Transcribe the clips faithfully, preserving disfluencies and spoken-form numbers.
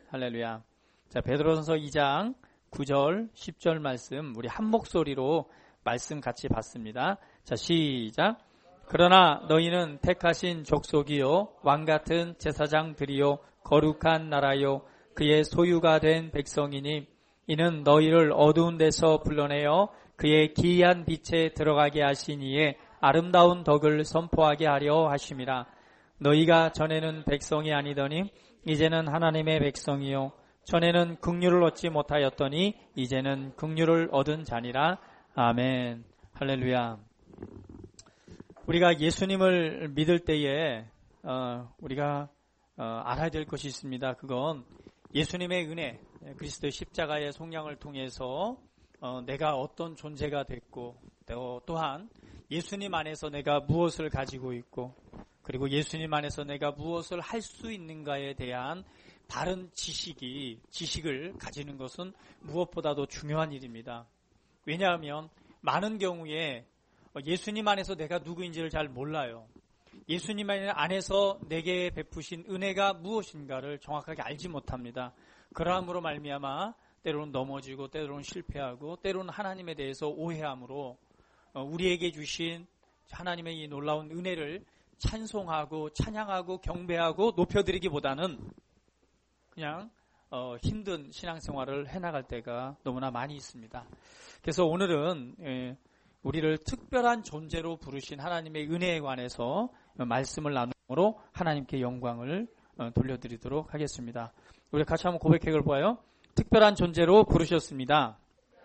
할렐루야. 자, 베드로전서 이 장 구 절, 십 절 말씀 우리 한 목소리로 말씀 같이 봤습니다. 자, 시작. 그러나 너희는 택하신 족속이요 왕같은 제사장들이요 거룩한 나라요 그의 소유가 된 백성이니 이는 너희를 어두운 데서 불러내어 그의 기이한 빛에 들어가게 하시니에 아름다운 덕을 선포하게 하려 하심이라. 너희가 전에는 백성이 아니더니 이제는 하나님의 백성이요 전에는 긍휼을 얻지 못하였더니 이제는 긍휼을 얻은 자니라. 아멘. 할렐루야. 우리가 예수님을 믿을 때에 어, 우리가 어, 알아야 될 것이 있습니다. 그건 예수님의 은혜, 그리스도의 십자가의 속량을 통해서 어, 내가 어떤 존재가 됐고 또, 또한 예수님 안에서 내가 무엇을 가지고 있고 그리고 예수님 안에서 내가 무엇을 할 수 있는가에 대한 바른 지식이 지식을 가지는 것은 무엇보다도 중요한 일입니다. 왜냐하면 많은 경우에 예수님 안에서 내가 누구인지를 잘 몰라요. 예수님 안에서 내게 베푸신 은혜가 무엇인가를 정확하게 알지 못합니다. 그러함으로 말미암아 때로는 넘어지고 때로는 실패하고 때로는 하나님에 대해서 오해함으로 우리에게 주신 하나님의 이 놀라운 은혜를 찬송하고 찬양하고 경배하고 높여드리기보다는 그냥 어, 힘든 신앙생활을 해나갈 때가 너무나 많이 있습니다. 그래서 오늘은 예, 우리를 특별한 존재로 부르신 하나님의 은혜에 관해서 말씀을 나누므로 하나님께 영광을 어, 돌려드리도록 하겠습니다. 우리 같이 한번 고백해 볼까요? 특별한 존재로 부르셨습니다.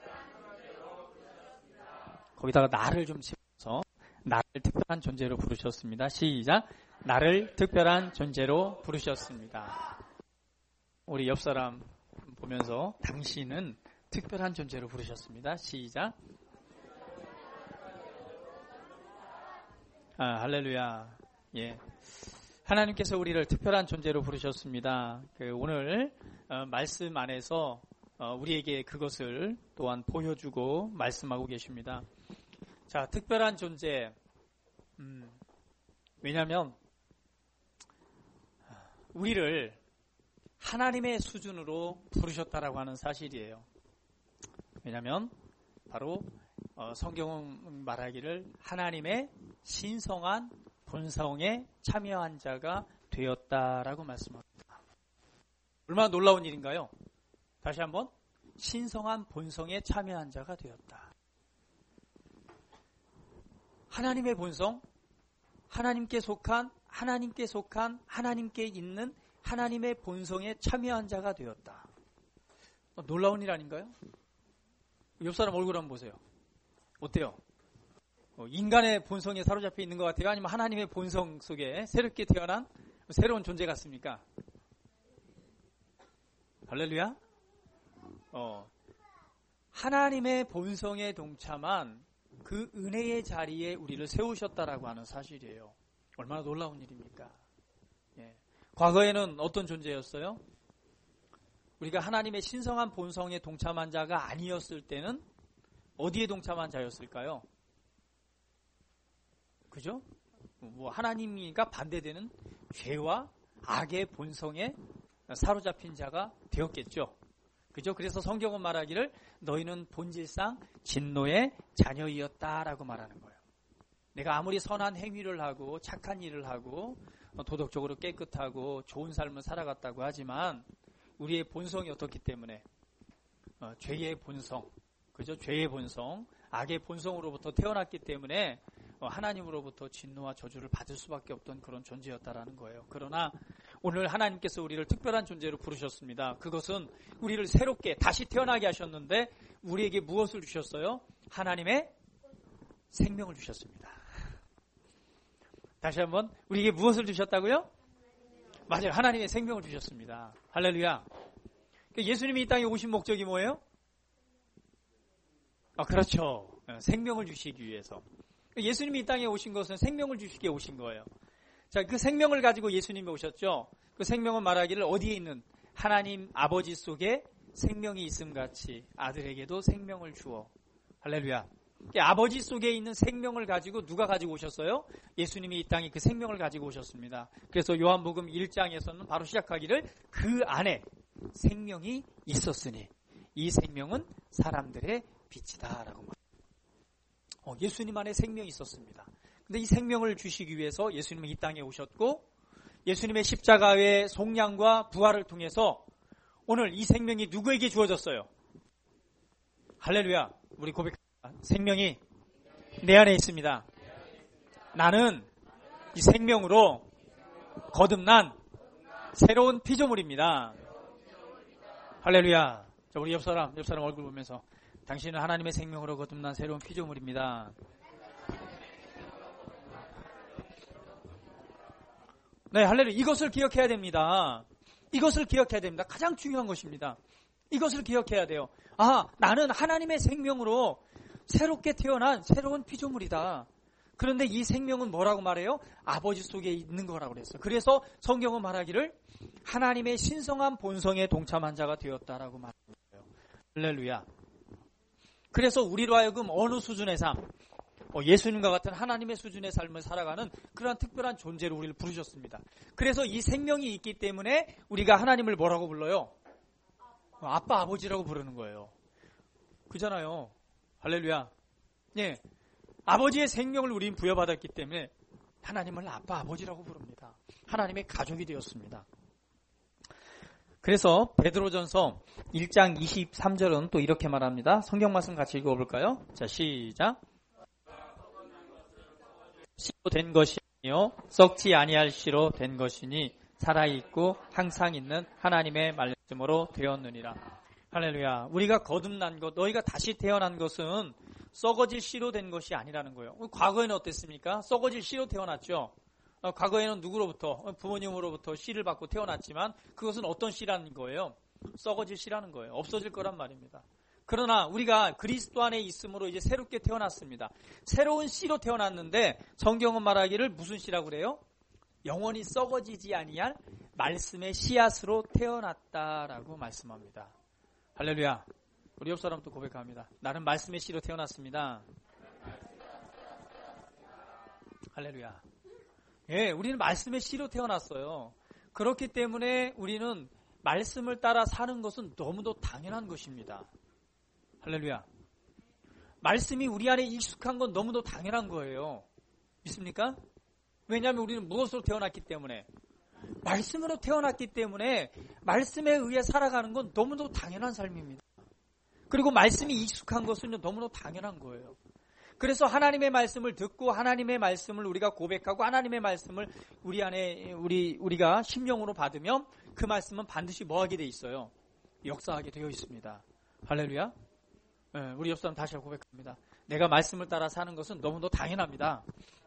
거기다가 나를 좀 집어서 나를 특별한 존재로 부르셨습니다. 시작. 나를 특별한 존재로 부르셨습니다. 우리 옆 사람 보면서 당신은 특별한 존재로 부르셨습니다. 시작. 아, 할렐루야. 예. 하나님께서 우리를 특별한 존재로 부르셨습니다. 그 오늘 어, 말씀 안에서 어, 우리에게 그것을 또한 보여주고 말씀하고 계십니다. 자, 특별한 존재. 음, 왜냐하면 우리를 하나님의 수준으로 부르셨다라고 하는 사실이에요. 왜냐하면 바로 어, 성경은 말하기를 하나님의 신성한 본성에 참여한 자가 되었다라고 말씀합니다. 얼마나 놀라운 일인가요? 다시 한번 신성한 본성에 참여한 자가 되었다. 하나님의 본성, 하나님께 속한 하나님께 속한 하나님께 있는 하나님의 본성에 참여한 자가 되었다. 어, 놀라운 일 아닌가요? 옆 사람 얼굴 한번 보세요. 어때요? 어, 인간의 본성에 사로잡혀 있는 것 같아요? 아니면 하나님의 본성 속에 새롭게 태어난 새로운 존재 같습니까? 할렐루야? 어, 하나님의 본성에 동참한 그 은혜의 자리에 우리를 세우셨다라고 하는 사실이에요. 얼마나 놀라운 일입니까? 예. 과거에는 어떤 존재였어요? 우리가 하나님의 신성한 본성에 동참한 자가 아니었을 때는 어디에 동참한 자였을까요? 그죠? 뭐 하나님과 반대되는 죄와 악의 본성에 사로잡힌 자가 되었겠죠. 그죠? 그래서 성경은 말하기를 너희는 본질상 진노의 자녀이었다라고 말하는 거예요. 내가 아무리 선한 행위를 하고 착한 일을 하고 도덕적으로 깨끗하고 좋은 삶을 살아갔다고 하지만 우리의 본성이 어떻기 때문에 어, 죄의 본성, 그죠? 죄의 본성, 악의 본성으로부터 태어났기 때문에 어, 하나님으로부터 진노와 저주를 받을 수밖에 없던 그런 존재였다라는 거예요. 그러나 오늘 하나님께서 우리를 특별한 존재로 부르셨습니다. 그것은 우리를 새롭게 다시 태어나게 하셨는데 우리에게 무엇을 주셨어요? 하나님의 생명을 주셨습니다. 다시 한번 우리에게 무엇을 주셨다고요? 맞아요. 하나님의 생명을 주셨습니다. 할렐루야. 예수님이 이 땅에 오신 목적이 뭐예요? 아, 그렇죠. 생명을 주시기 위해서. 예수님이 이 땅에 오신 것은 생명을 주시기에 오신 거예요. 자, 그 생명을 가지고 예수님이 오셨죠. 그 생명은 말하기를 어디에 있는 하나님 아버지 속에 생명이 있음같이 아들에게도 생명을 주어. 할렐루야. 아버지 속에 있는 생명을 가지고 누가 가지고 오셨어요? 예수님이 이 땅에 그 생명을 가지고 오셨습니다. 그래서 요한복음 일 장에서는 바로 시작하기를 그 안에 생명이 있었으니 이 생명은 사람들의 빛이다라고 말합니다. 어, 예수님 안에 생명이 있었습니다. 근데 이 생명을 주시기 위해서 예수님은 이 땅에 오셨고 예수님의 십자가의 속량과 부활을 통해서 오늘 이 생명이 누구에게 주어졌어요? 할렐루야. 우리 고백합니다. 생명이 내 안에 있습니다. 나는 이 생명으로 거듭난 새로운 피조물입니다. 할렐루야. 자, 우리 옆 사람, 옆 사람 얼굴 보면서 당신은 하나님의 생명으로 거듭난 새로운 피조물입니다. 네, 할렐루야. 이것을 기억해야 됩니다. 이것을 기억해야 됩니다. 가장 중요한 것입니다. 이것을 기억해야 돼요. 아, 나는 하나님의 생명으로 새롭게 태어난 새로운 피조물이다. 그런데 이 생명은 뭐라고 말해요? 아버지 속에 있는 거라고 그랬어요. 그래서 성경은 말하기를 하나님의 신성한 본성에 동참한 자가 되었다라고 말합니다. 할렐루야. 그래서 우리로 하여금 어느 수준의 삶, 예수님과 같은 하나님의 수준의 삶을 살아가는 그러한 특별한 존재로 우리를 부르셨습니다. 그래서 이 생명이 있기 때문에 우리가 하나님을 뭐라고 불러요? 아빠, 아버지라고 부르는 거예요. 그잖아요. 할렐루야. 예. 아버지의 생명을 우리는 부여받았기 때문에 하나님을 아빠, 아버지라고 부릅니다. 하나님의 가족이 되었습니다. 그래서 베드로전서 일 장 이십삼 절은 또 이렇게 말합니다. 성경 말씀 같이 읽어볼까요? 자, 시작. 씨로 된 것이 아니요 썩지 아니할 씨로 된 것이니 살아있고 항상 있는 하나님의 말씀으로 되었느니라. 할렐루야. 우리가 거듭난 것, 너희가 다시 태어난 것은 썩어질 씨로 된 것이 아니라는 거예요. 과거에는 어땠습니까? 썩어질 씨로 태어났죠. 어, 과거에는 누구로부터? 부모님으로부터 씨를 받고 태어났지만 그것은 어떤 씨라는 거예요? 썩어질 씨라는 거예요. 없어질 거란 말입니다. 그러나 우리가 그리스도 안에 있음으로 이제 새롭게 태어났습니다. 새로운 씨로 태어났는데 성경은 말하기를 무슨 씨라고 그래요? 영원히 썩어지지 아니할 말씀의 씨앗으로 태어났다라고 말씀합니다. 할렐루야. 우리 옆 사람도 고백합니다. 나는 말씀의 씨로 태어났습니다. 할렐루야. 예, 우리는 말씀의 씨로 태어났어요. 그렇기 때문에 우리는 말씀을 따라 사는 것은 너무도 당연한 것입니다. 할렐루야. 말씀이 우리 안에 익숙한 건 너무도 당연한 거예요. 믿습니까? 왜냐하면 우리는 무엇으로 태어났기 때문에? 말씀으로 태어났기 때문에 말씀에 의해 살아가는 건 너무도 당연한 삶입니다. 그리고 말씀이 익숙한 것은 너무도 당연한 거예요. 그래서 하나님의 말씀을 듣고 하나님의 말씀을 우리가 고백하고 하나님의 말씀을 우리 안에 우리 우리가 심령으로 받으면 그 말씀은 반드시 뭐하게 돼 있어요? 역사하게 되어 있습니다. 할렐루야. 네, 우리 옆 사람 다시 고백합니다. 내가 말씀을 따라 사는 것은 너무도 당연합니다.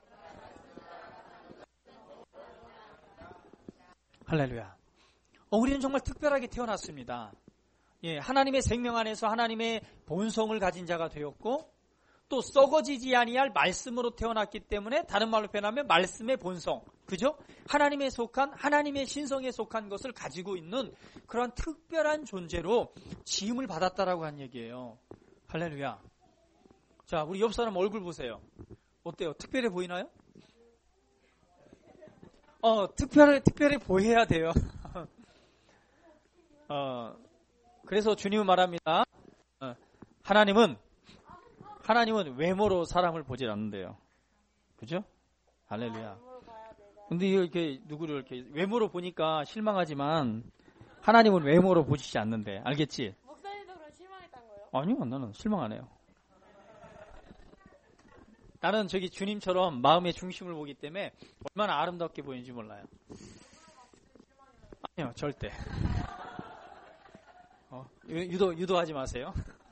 할렐루야. 어, 우리는 정말 특별하게 태어났습니다. 예, 하나님의 생명 안에서 하나님의 본성을 가진 자가 되었고 또 썩어지지 아니할 말씀으로 태어났기 때문에 다른 말로 표현하면 말씀의 본성, 그죠? 하나님에 속한 하나님의 신성에 속한 것을 가지고 있는 그런 특별한 존재로 지음을 받았다라고 한 얘기예요. 할렐루야. 자, 우리 옆 사람 얼굴 보세요. 어때요? 특별해 보이나요? 어, 특별해 특별해 보여야 돼요. 어, 그래서 주님은 말합니다. 어, 하나님은 하나님은 외모로 사람을 보질 않는데요. 그죠? 할렐루야. 근데 이렇게 누구를 이렇게 외모로 보니까 실망하지만 하나님은 외모로 보시지 않는데. 알겠지? 목사님도 그럼 실망했던 거예요? 아니요. 나는 실망 안 해요. 나는 저기 주님처럼 마음의 중심을 보기 때문에 얼마나 아름답게 보이는지 몰라요. 아니요. 절대. 어, 유도, 유도하지 마세요.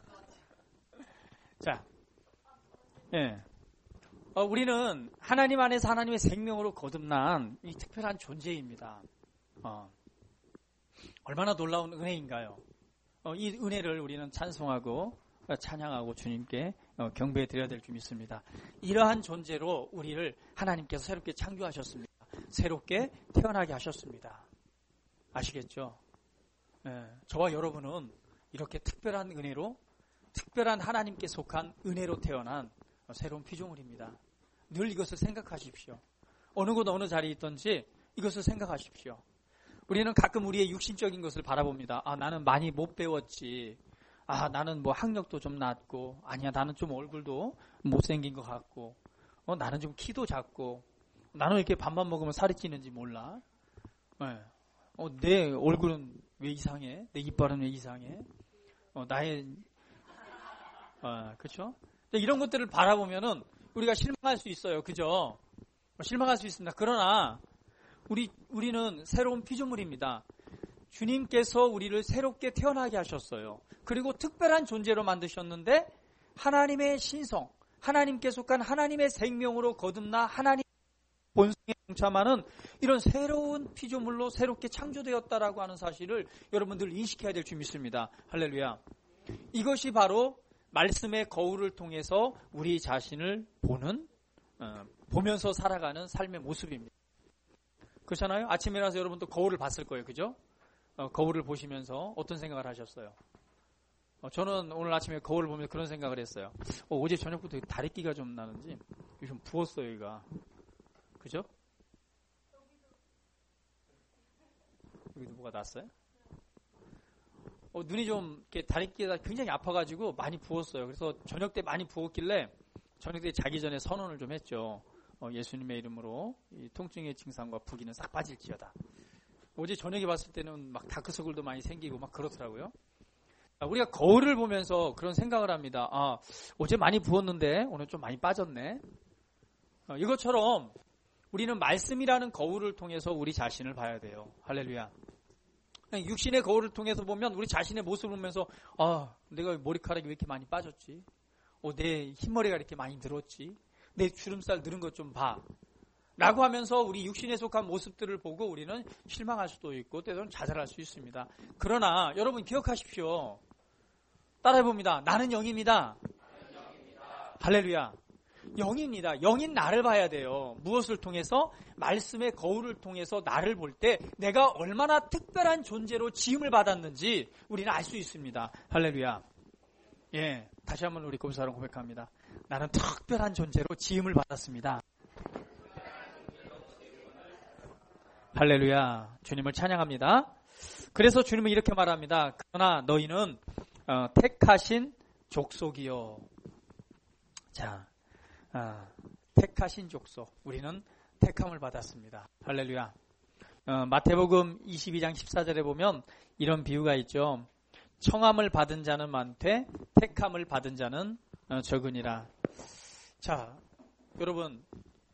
자. 예. 어, 우리는 하나님 안에서 하나님의 생명으로 거듭난 이 특별한 존재입니다. 어, 얼마나 놀라운 은혜인가요? 어, 이 은혜를 우리는 찬송하고 찬양하고 주님께 어, 경배해 드려야 될 줄 믿습니다. 이러한 존재로 우리를 하나님께서 새롭게 창조하셨습니다. 새롭게 태어나게 하셨습니다. 아시겠죠? 예, 저와 여러분은 이렇게 특별한 은혜로 특별한 하나님께 속한 은혜로 태어난 새로운 피조물입니다. 늘 이것을 생각하십시오. 어느 곳 어느 자리에 있든지 이것을 생각하십시오. 우리는 가끔 우리의 육신적인 것을 바라봅니다. 아, 나는 많이 못 배웠지. 아, 나는 뭐 학력도 좀 낮고, 아니야, 나는 좀 얼굴도 못생긴 것 같고, 어, 나는 좀 키도 작고, 나는 이렇게 밥만 먹으면 살이 찌는지 몰라. 네. 어, 내 얼굴은 왜 이상해? 내 이빨은 왜 이상해? 어, 나의, 어, 그쵸? 이런 것들을 바라보면은 우리가 실망할 수 있어요. 그죠? 실망할 수 있습니다. 그러나, 우리, 우리는 새로운 피조물입니다. 주님께서 우리를 새롭게 태어나게 하셨어요. 그리고 특별한 존재로 만드셨는데 하나님의 신성, 하나님께 속한 하나님의 생명으로 거듭나 하나님의 본성에 동참하는 이런 새로운 피조물로 새롭게 창조되었다라고 하는 사실을 여러분들 인식해야 될 줄 믿습니다. 할렐루야. 이것이 바로 말씀의 거울을 통해서 우리 자신을 보는, 어, 보면서 살아가는 삶의 모습입니다. 그렇잖아요? 아침에 일어나서 여러분도 거울을 봤을 거예요. 그죠? 어, 거울을 보시면서 어떤 생각을 하셨어요? 어, 저는 오늘 아침에 거울을 보면서 그런 생각을 했어요. 어, 어제 저녁부터 다래끼가 좀 나는지 요즘 부었어요, 여기가. 그죠? 여기도 뭐가 났어요? 어, 눈이 좀 이렇게 다래끼가 굉장히 아파가지고 많이 부었어요. 그래서 저녁 때 많이 부었길래 저녁 때 자기 전에 선언을 좀 했죠. 어, 예수님의 이름으로 이 통증의 증상과 부기는 싹 빠질지어다. 어제 저녁에 봤을 때는 막 다크서클도 많이 생기고 막 그렇더라고요. 우리가 거울을 보면서 그런 생각을 합니다. 아, 어제 많이 부었는데 오늘 좀 많이 빠졌네. 어, 이것처럼 우리는 말씀이라는 거울을 통해서 우리 자신을 봐야 돼요. 할렐루야. 육신의 거울을 통해서 보면 우리 자신의 모습을 보면서 아, 내가 머리카락이 왜 이렇게 많이 빠졌지? 어, 내 흰머리가 이렇게 많이 늘었지? 내 주름살 늘은 것 좀 봐. 라고 하면서 우리 육신에 속한 모습들을 보고 우리는 실망할 수도 있고 때로는 좌절할 수 있습니다. 그러나 여러분 기억하십시오. 따라해봅니다. 나는 영입니다. 나는 영입니다. 할렐루야. 영입니다. 영인 나를 봐야 돼요. 무엇을 통해서? 말씀의 거울을 통해서 나를 볼 때 내가 얼마나 특별한 존재로 지음을 받았는지 우리는 알 수 있습니다. 할렐루야. 예, 다시 한번 우리 고백사랑 고백합니다. 나는 특별한 존재로 지음을 받았습니다. 할렐루야. 주님을 찬양합니다. 그래서 주님은 이렇게 말합니다. 그러나 너희는 어, 택하신 족속이요. 자, 어, 택하신 족속. 우리는 택함을 받았습니다. 할렐루야. 어, 마태복음 이십이 장 십사 절에 보면 이런 비유가 있죠. 청함을 받은 자는 많되 택함을 받은 자는 어, 적으니라. 자, 여러분,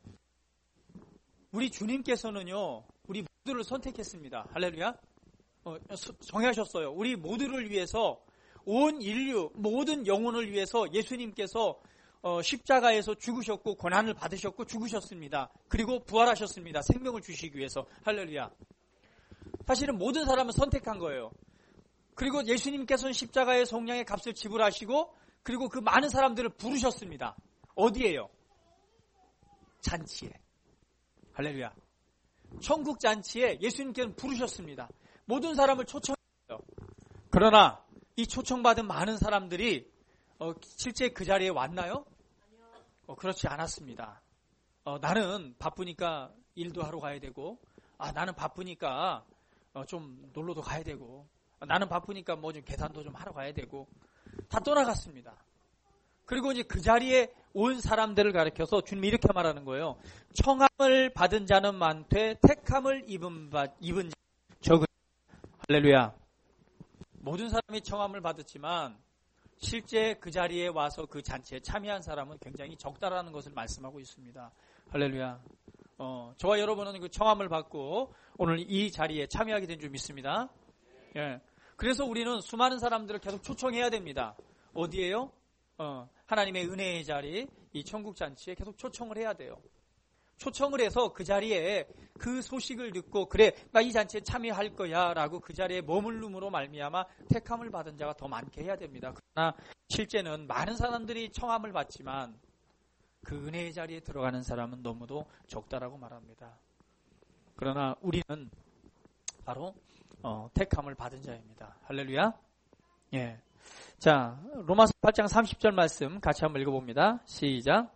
우리 주님께서는요, 우리 모두를 선택했습니다. 할렐루야. 어, 정하셨어요. 우리 모두를 위해서 온 인류 모든 영혼을 위해서 예수님께서 어, 십자가에서 죽으셨고 고난을 받으셨고 죽으셨습니다. 그리고 부활하셨습니다. 생명을 주시기 위해서. 할렐루야. 사실은 모든 사람은 선택한 거예요. 그리고 예수님께서는 십자가의 속량의 값을 지불하시고 그리고 그 많은 사람들을 부르셨습니다. 어디에요? 잔치에. 할렐루야. 천국 잔치에 예수님께서는 부르셨습니다. 모든 사람을 초청했어요. 그러나 이 초청받은 많은 사람들이 어, 실제 그 자리에 왔나요? 어, 그렇지 않았습니다. 어, 나는 바쁘니까 일도 하러 가야 되고, 아, 나는 바쁘니까 어, 좀 놀러도 가야 되고, 아, 나는 바쁘니까 뭐 좀 계산도 좀 하러 가야 되고, 다 떠나갔습니다. 그리고 이제 그 자리에 온 사람들을 가리켜서 주님이 이렇게 말하는 거예요. 청함을 받은 자는 많되 택함을 입은, 바, 입은 적은. 할렐루야. 모든 사람이 청함을 받았지만 실제 그 자리에 와서 그 잔치에 참여한 사람은 굉장히 적다라는 것을 말씀하고 있습니다. 할렐루야. 어, 저와 여러분은 그 청함을 받고 오늘 이 자리에 참여하게 된 줄 믿습니다. 예. 그래서 우리는 수많은 사람들을 계속 초청해야 됩니다. 어디에요? 어, 하나님의 은혜의 자리, 이 천국 잔치에 계속 초청을 해야 돼요. 초청을 해서 그 자리에 그 소식을 듣고 그래 나 이 잔치에 참여할 거야 라고 그 자리에 머물름으로 말미암아 택함을 받은 자가 더 많게 해야 됩니다. 그러나 실제는 많은 사람들이 청함을 받지만 그 은혜의 자리에 들어가는 사람은 너무도 적다라고 말합니다. 그러나 우리는 바로 어, 택함을 받은 자입니다. 할렐루야. 예. 자, 로마서 팔 장 삼십 절 말씀 같이 한번 읽어봅니다. 시작.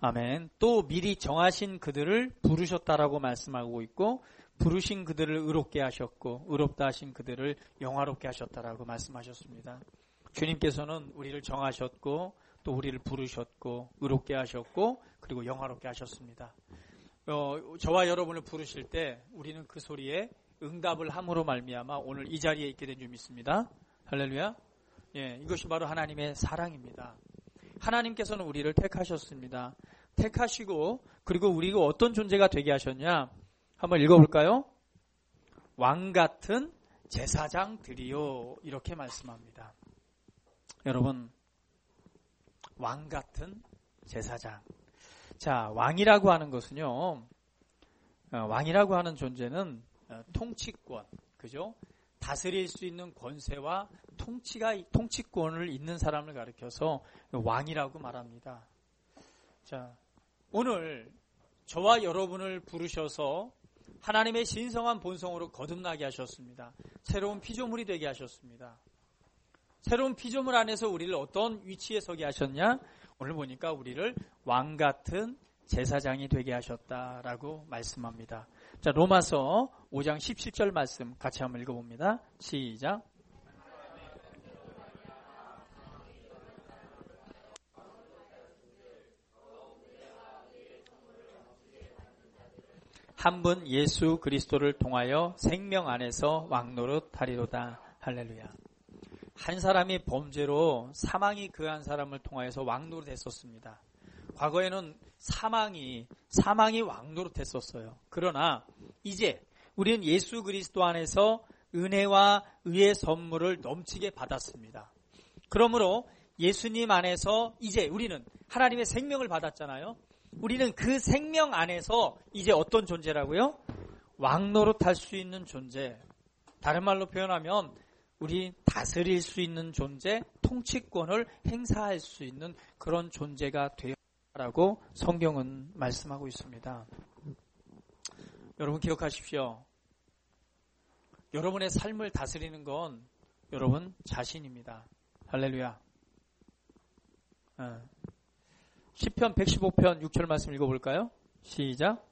아멘. 또 미리 정하신 그들을 부르셨다라고 말씀하고 있고 부르신 그들을 의롭게 하셨고 의롭다 하신 그들을 영화롭게 하셨다라고 말씀하셨습니다. 주님께서는 우리를 정하셨고 또 우리를 부르셨고 의롭게 하셨고 그리고 영화롭게 하셨습니다. 어, 저와 여러분을 부르실 때 우리는 그 소리에 응답을 함으로 말미암아 오늘 이 자리에 있게 된 줄 믿습니다. 할렐루야. 예, 이것이 바로 하나님의 사랑입니다. 하나님께서는 우리를 택하셨습니다. 택하시고 그리고 우리가 어떤 존재가 되게 하셨냐? 한번 읽어볼까요? 왕 같은 제사장들이요 이렇게 말씀합니다. 여러분 왕 같은 제사장. 자, 왕이라고 하는 것은요, 어, 왕이라고 하는 존재는 어, 통치권, 그죠? 다스릴 수 있는 권세와 통치가 통치권을 있는 사람을 가리켜서 왕이라고 말합니다. 자, 오늘 저와 여러분을 부르셔서 하나님의 신성한 본성으로 거듭나게 하셨습니다. 새로운 피조물이 되게 하셨습니다. 새로운 피조물 안에서 우리를 어떤 위치에 서게 하셨냐? 오늘 보니까 우리를 왕 같은 제사장이 되게 하셨다라고 말씀합니다. 자, 로마서 오 장 십칠 절 말씀 같이 한번 읽어봅니다. 시작. 한 분 예수 그리스도를 통하여 생명 안에서 왕노릇 하리로다. 할렐루야. 한 사람이 범죄로 사망이 그 한 사람을 통하여서 왕노릇 했었습니다. 과거에는 사망이 사망이 왕노릇 했었어요. 그러나 이제 우리는 예수 그리스도 안에서 은혜와 의의 선물을 넘치게 받았습니다. 그러므로 예수님 안에서 이제 우리는 하나님의 생명을 받았잖아요. 우리는 그 생명 안에서 이제 어떤 존재라고요? 왕노릇 할 수 있는 존재. 다른 말로 표현하면 우리 다스릴 수 있는 존재, 통치권을 행사할 수 있는 그런 존재가 되어라고 성경은 말씀하고 있습니다. 여러분 기억하십시오. 여러분의 삶을 다스리는 건 여러분 자신입니다. 할렐루야. 시편 백십오 편 육 절 말씀 읽어볼까요? 시작.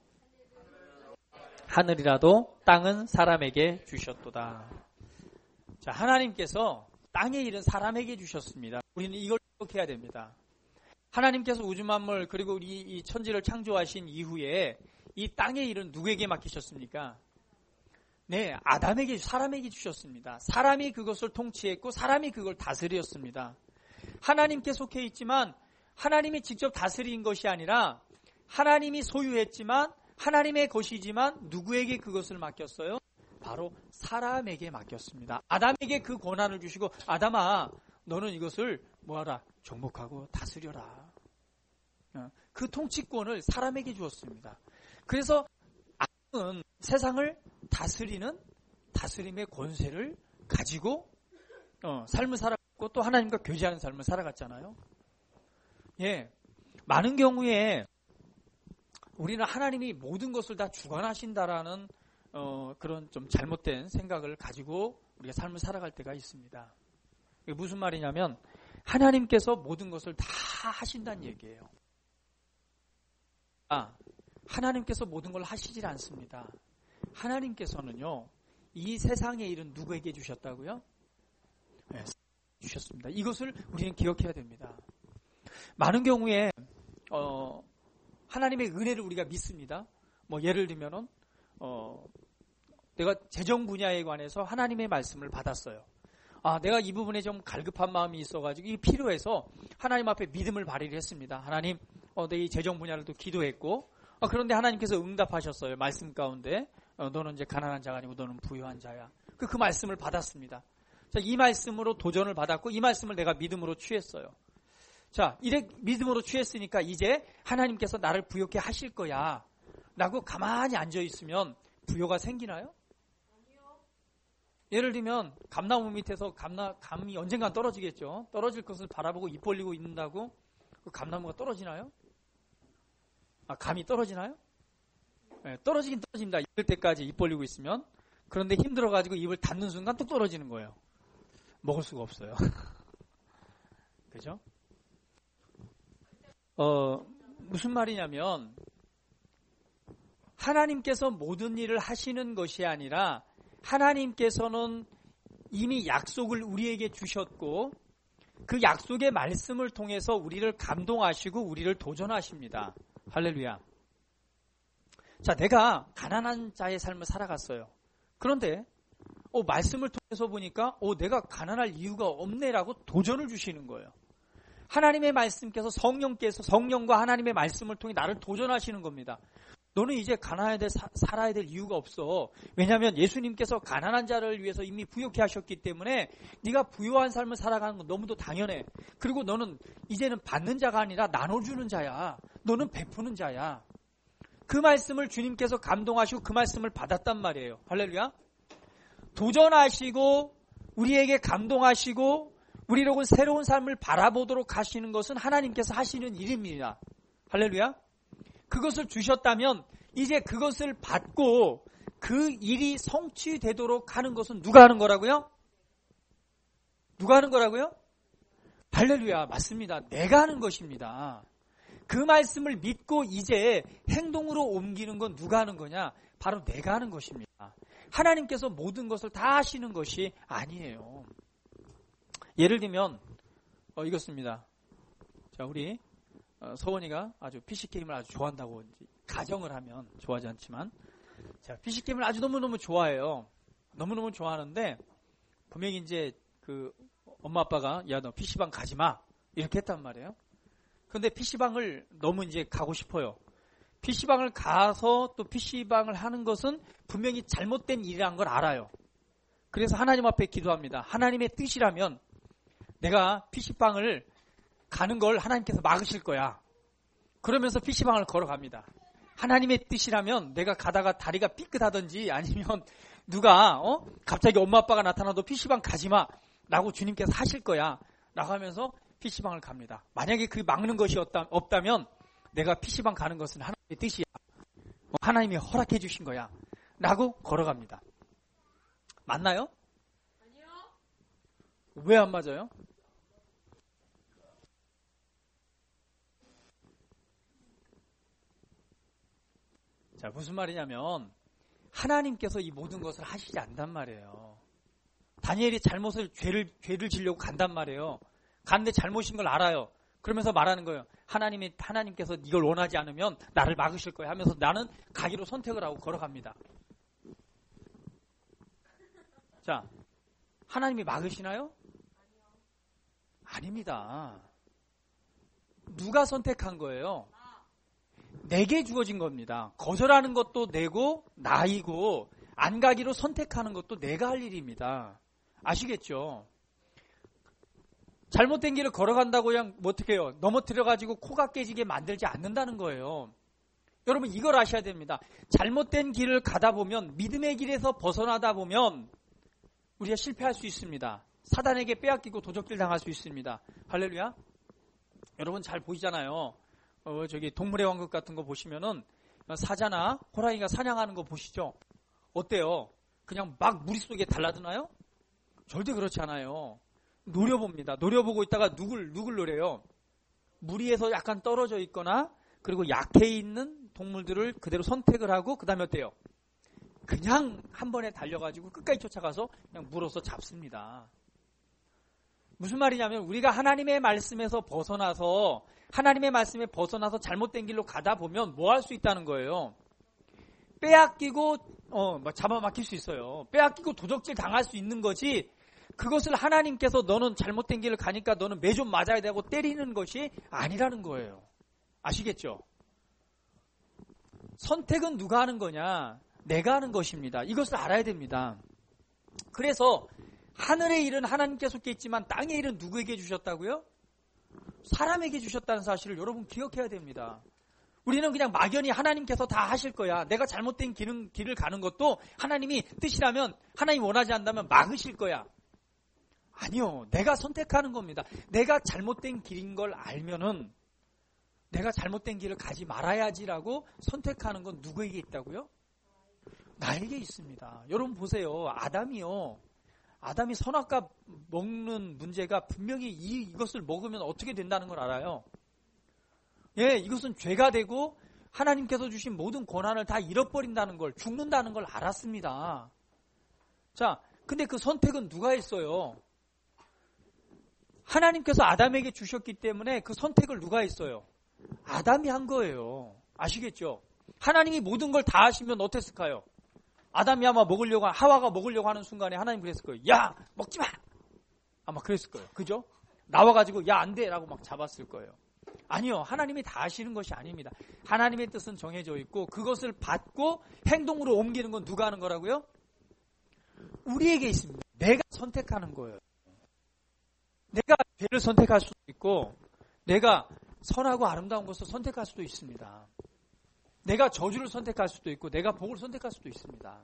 하늘이라도 땅은 사람에게 주셨도다. 자, 하나님께서 땅의 일은 사람에게 주셨습니다. 우리는 이걸 기억해야 됩니다. 하나님께서 우주 만물 그리고 우리 이 천지를 창조하신 이후에 이 땅의 일은 누구에게 맡기셨습니까? 네, 아담에게, 사람에게 주셨습니다. 사람이 그것을 통치했고 사람이 그걸 다스렸습니다. 하나님께 속해 있지만 하나님이 직접 다스린 것이 아니라 하나님이 소유했지만 하나님의 것이지만 누구에게 그것을 맡겼어요? 바로 사람에게 맡겼습니다. 아담에게 그 권한을 주시고 아담아 너는 이것을 뭐하라? 정복하고 다스려라. 그 통치권을 사람에게 주었습니다. 그래서 아담은 세상을 다스리는 다스림의 권세를 가지고 어, 삶을 살아갔고 또 하나님과 교제하는 삶을 살아갔잖아요. 예, 많은 경우에 우리는 하나님이 모든 것을 다 주관하신다라는 어, 그런 좀 잘못된 생각을 가지고 우리가 삶을 살아갈 때가 있습니다. 이게 무슨 말이냐면 하나님께서 모든 것을 다 하신다는 얘기예요. 아, 하나님께서 모든 걸 하시질 않습니다. 하나님께서는요, 이 세상의 일은 누구에게 주셨다고요? 네, 주셨습니다. 이것을 우리는 기억해야 됩니다. 많은 경우에 어, 하나님의 은혜를 우리가 믿습니다. 뭐 예를 들면은 어, 내가 재정 분야에 관해서 하나님의 말씀을 받았어요. 아, 내가 이 부분에 좀 갈급한 마음이 있어가지고 이 필요해서 하나님 앞에 믿음을 발휘를 했습니다. 하나님, 어, 내 이 재정 분야를 또 기도했고, 어, 그런데 하나님께서 응답하셨어요. 말씀 가운데 어, 너는 이제 가난한 자가 아니고 너는 부유한 자야. 그, 그 말씀을 받았습니다. 자, 이 말씀으로 도전을 받았고 이 말씀을 내가 믿음으로 취했어요. 자, 이래 믿음으로 취했으니까 이제 하나님께서 나를 부욕해 하실 거야 라고 가만히 앉아있으면 부여가 생기나요? 아니요. 예를 들면 감나무 밑에서 감나, 감이 언젠간 떨어지겠죠. 떨어질 것을 바라보고 입 벌리고 있는다고 그 감나무가 떨어지나요? 아, 감이 떨어지나요? 네, 떨어지긴 떨어집니다. 이럴 때까지 입 벌리고 있으면. 그런데 힘들어가지고 입을 닫는 순간 뚝 떨어지는 거예요. 먹을 수가 없어요. 그죠? 어, 무슨 말이냐면 하나님께서 모든 일을 하시는 것이 아니라 하나님께서는 이미 약속을 우리에게 주셨고 그 약속의 말씀을 통해서 우리를 감동하시고 우리를 도전하십니다. 할렐루야. 자, 내가 가난한 자의 삶을 살아갔어요. 그런데 어, 말씀을 통해서 보니까 어, 내가 가난할 이유가 없네라고 도전을 주시는 거예요. 하나님의 말씀께서 성령께서 성령과 하나님의 말씀을 통해 나를 도전하시는 겁니다. 너는 이제 가난해야 될, 사, 살아야 될 이유가 없어. 왜냐하면 예수님께서 가난한 자를 위해서 이미 부욕케 하셨기 때문에 네가 부유한 삶을 살아가는 건 너무도 당연해. 그리고 너는 이제는 받는 자가 아니라 나눠주는 자야. 너는 베푸는 자야. 그 말씀을 주님께서 감동하시고 그 말씀을 받았단 말이에요. 할렐루야. 도전하시고 우리에게 감동하시고 우리로는 새로운 삶을 바라보도록 하시는 것은 하나님께서 하시는 일입니다. 할렐루야. 그것을 주셨다면 이제 그것을 받고 그 일이 성취되도록 하는 것은 누가 하는 거라고요? 누가 하는 거라고요? 할렐루야. 맞습니다. 내가 하는 것입니다. 그 말씀을 믿고 이제 행동으로 옮기는 건 누가 하는 거냐? 바로 내가 하는 것입니다. 하나님께서 모든 것을 다 하시는 것이 아니에요. 예를 들면 어, 이것입니다. 자, 우리 어, 서원이가 아주 피씨게임을 아주 좋아한다고 가정을 하면 좋아하지 않지만 자, 피씨게임을 아주 너무너무 좋아해요. 너무너무 좋아하는데 분명히 이제 그 엄마 아빠가 야, 너 피씨방 가지 마 이렇게 했단 말이에요. 그런데 피씨방을 너무 이제 가고 싶어요. 피씨방을 가서 또 피씨방을 하는 것은 분명히 잘못된 일이라는 걸 알아요. 그래서 하나님 앞에 기도합니다. 하나님의 뜻이라면 내가 피씨방을 가는 걸 하나님께서 막으실 거야. 그러면서 피씨방을 걸어갑니다. 하나님의 뜻이라면 내가 가다가 다리가 삐끗하든지 아니면 누가 어? 갑자기 엄마 아빠가 나타나도 피씨방 가지마 라고 주님께서 하실 거야 라고 하면서 피씨방을 갑니다. 만약에 그 막는 것이 없다, 없다면 내가 피씨방 가는 것은 하나님의 뜻이야. 하나님이 허락해 주신 거야 라고 걸어갑니다. 맞나요? 아니요. 왜 안 맞아요? 자, 무슨 말이냐면 하나님께서 이 모든 것을 하시지 않단 말이에요. 다니엘이 잘못을 죄를 죄를 지려고 간단 말이에요. 갔는데 잘못인 걸 알아요. 그러면서 말하는 거예요. 하나님이 하나님께서 이걸 원하지 않으면 나를 막으실 거야 하면서 나는 가기로 선택을 하고 걸어갑니다. 자, 하나님이 막으시나요? 아닙니다. 누가 선택한 거예요? 내게 주어진 겁니다. 거절하는 것도 내고 나이고 안 가기로 선택하는 것도 내가 할 일입니다. 아시겠죠? 잘못된 길을 걸어간다고 그냥 뭐 어떻게 해요? 넘어뜨려가지고 코가 깨지게 만들지 않는다는 거예요. 여러분 이걸 아셔야 됩니다. 잘못된 길을 가다 보면 믿음의 길에서 벗어나다 보면 우리가 실패할 수 있습니다. 사단에게 빼앗기고 도적질 당할 수 있습니다. 할렐루야. 여러분 잘 보이잖아요. 어, 저기 동물의 왕국 같은 거 보시면은 사자나 호랑이가 사냥하는 거 보시죠. 어때요? 그냥 막 무리 속에 달라드나요? 절대 그렇지 않아요. 노려봅니다. 노려보고 있다가 누굴 누굴 노려요? 무리에서 약간 떨어져 있거나 그리고 약해 있는 동물들을 그대로 선택을 하고 그 다음에 어때요? 그냥 한 번에 달려가지고 끝까지 쫓아가서 그냥 물어서 잡습니다. 무슨 말이냐면 우리가 하나님의 말씀에서 벗어나서 하나님의 말씀에 벗어나서 잘못된 길로 가다 보면 뭐 할 수 있다는 거예요? 빼앗기고 어, 뭐 잡아막힐 수 있어요. 빼앗기고 도적질 당할 수 있는 거지 그것을 하나님께서 너는 잘못된 길을 가니까 너는 매 좀 맞아야 되고 때리는 것이 아니라는 거예요. 아시겠죠? 선택은 누가 하는 거냐? 내가 하는 것입니다. 이것을 알아야 됩니다. 그래서 하늘의 일은 하나님께 속해 있지만 땅의 일은 누구에게 주셨다고요? 사람에게 주셨다는 사실을 여러분 기억해야 됩니다. 우리는 그냥 막연히 하나님께서 다 하실 거야. 내가 잘못된 길은, 길을 가는 것도 하나님이 뜻이라면 하나님 원하지 않다면 막으실 거야. 아니요. 내가 선택하는 겁니다. 내가 잘못된 길인 걸 알면은 내가 잘못된 길을 가지 말아야지라고 선택하는 건 누구에게 있다고요? 나에게 있습니다. 여러분 보세요. 아담이요. 아담이 선악과 먹는 문제가 분명히 이, 이것을 먹으면 어떻게 된다는 걸 알아요. 예, 이것은 죄가 되고 하나님께서 주신 모든 권한을 다 잃어버린다는 걸, 죽는다는 걸 알았습니다. 자, 근데 그 선택은 누가 했어요? 하나님께서 아담에게 주셨기 때문에 그 선택을 누가 했어요? 아담이 한 거예요. 아시겠죠? 하나님이 모든 걸 다 하시면 어땠을까요? 아담이 아마 먹으려고, 하와가 먹으려고 하는 순간에 하나님 그랬을 거예요. 야, 먹지 마! 아마 그랬을 거예요. 그죠? 나와가지고, 야, 안 돼! 라고 막 잡았을 거예요. 아니요. 하나님이 다 하시는 것이 아닙니다. 하나님의 뜻은 정해져 있고, 그것을 받고 행동으로 옮기는 건 누가 하는 거라고요? 우리에게 있습니다. 내가 선택하는 거예요. 내가 죄를 선택할 수도 있고, 내가 선하고 아름다운 것을 선택할 수도 있습니다. 내가 저주를 선택할 수도 있고, 내가 복을 선택할 수도 있습니다.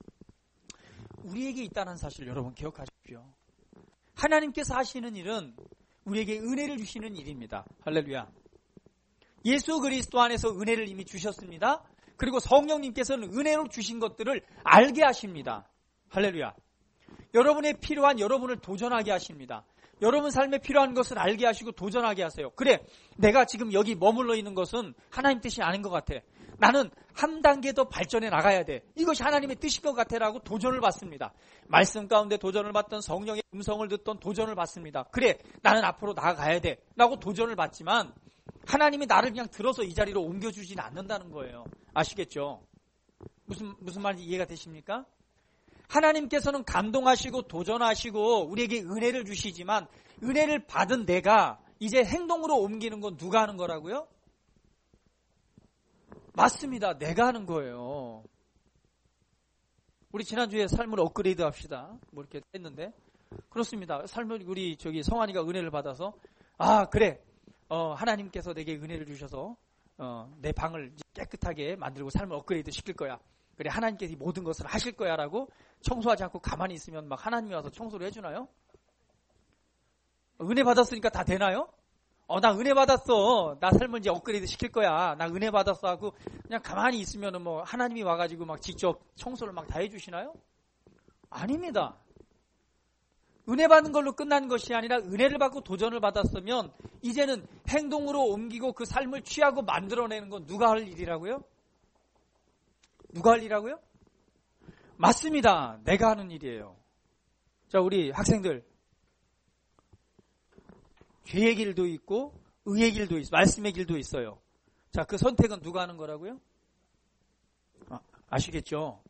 우리에게 있다는 사실 여러분 기억하십시오. 하나님께서 하시는 일은 우리에게 은혜를 주시는 일입니다. 할렐루야. 예수 그리스도 안에서 은혜를 이미 주셨습니다. 그리고 성령님께서는 은혜로 주신 것들을 알게 하십니다. 할렐루야. 여러분의 필요한 여러분을 도전하게 하십니다. 여러분 삶에 필요한 것을 알게 하시고 도전하게 하세요. 그래, 내가 지금 여기 머물러 있는 것은 하나님 뜻이 아닌 것 같아. 나는 한 단계 더 발전해 나가야 돼. 이것이 하나님의 뜻인 것 같아라고 도전을 받습니다. 말씀 가운데 도전을 받던, 성령의 음성을 듣던 도전을 받습니다. 그래, 나는 앞으로 나아가야 돼 라고 도전을 받지만 하나님이 나를 그냥 들어서 이 자리로 옮겨주지는 않는다는 거예요. 아시겠죠? 무슨 무슨 말인지 이해가 되십니까? 하나님께서는 감동하시고 도전하시고 우리에게 은혜를 주시지만 은혜를 받은 내가 이제 행동으로 옮기는 건 누가 하는 거라고요? 맞습니다. 내가 하는 거예요. 우리 지난주에 삶을 업그레이드 합시다. 뭐 이렇게 했는데 그렇습니다. 삶을 우리 저기 성환이가 은혜를 받아서 아 그래 어, 하나님께서 내게 은혜를 주셔서 어, 내 방을 깨끗하게 만들고 삶을 업그레이드 시킬 거야. 그래 하나님께서 이 모든 것을 하실 거야 라고 청소하지 않고 가만히 있으면 막 하나님이 와서 청소를 해주나요? 은혜 받았으니까 다 되나요? 어, 나 은혜 받았어. 나 삶을 이제 업그레이드 시킬 거야. 나 은혜 받았어 하고 그냥 가만히 있으면은 뭐 하나님이 와가지고 막 직접 청소를 막 다 해주시나요? 아닙니다. 은혜 받는 걸로 끝난 것이 아니라 은혜를 받고 도전을 받았으면 이제는 행동으로 옮기고 그 삶을 취하고 만들어내는 건 누가 할 일이라고요? 누가 할 일이라고요? 맞습니다. 내가 하는 일이에요. 자, 우리 학생들. 죄의 길도 있고 의의 길도 있어. 말씀의 길도 있어요. 자, 그 선택은 누가 하는 거라고요? 아, 아시겠죠?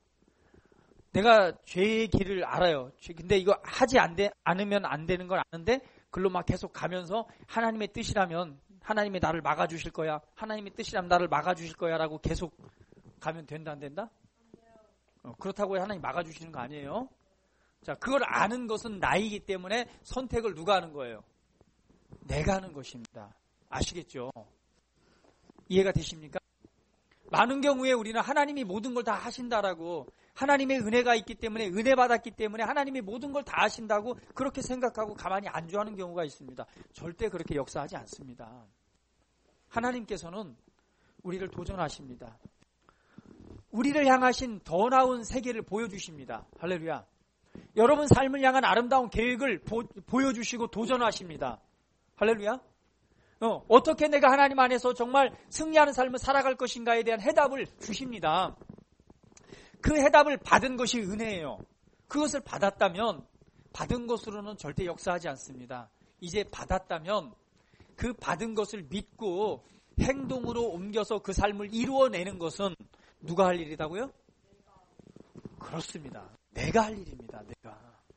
내가 죄의 길을 알아요. 근데 이거 하지 안 돼, 않으면 안 되는 걸 아는데 글로 막 계속 가면서 하나님의 뜻이라면 하나님이 나를 막아주실 거야. 하나님의 뜻이라면 나를 막아주실 거야 라고 계속 가면 된다 안 된다? 어, 그렇다고 하나님 막아주시는 거 아니에요. 자, 그걸 아는 것은 나이기 때문에 선택을 누가 하는 거예요? 내가 하는 것입니다. 아시겠죠? 이해가 되십니까? 많은 경우에 우리는 하나님이 모든 걸 다 하신다라고 하나님의 은혜가 있기 때문에 은혜 받았기 때문에 하나님이 모든 걸 다 하신다고 그렇게 생각하고 가만히 안주하는 경우가 있습니다. 절대 그렇게 역사하지 않습니다. 하나님께서는 우리를 도전하십니다. 우리를 향하신 더 나은 세계를 보여주십니다. 할렐루야. 여러분 삶을 향한 아름다운 계획을 보, 보여주시고 도전하십니다. 할렐루야. 어, 어떻게 내가 하나님 안에서 정말 승리하는 삶을 살아갈 것인가에 대한 해답을 주십니다. 그 해답을 받은 것이 은혜예요. 그것을 받았다면 받은 것으로는 절대 역사하지 않습니다. 이제 받았다면 그 받은 것을 믿고 행동으로 옮겨서 그 삶을 이루어내는 것은 누가 할 일이라고요? 그렇습니다. 내가 할 일입니다. 내가.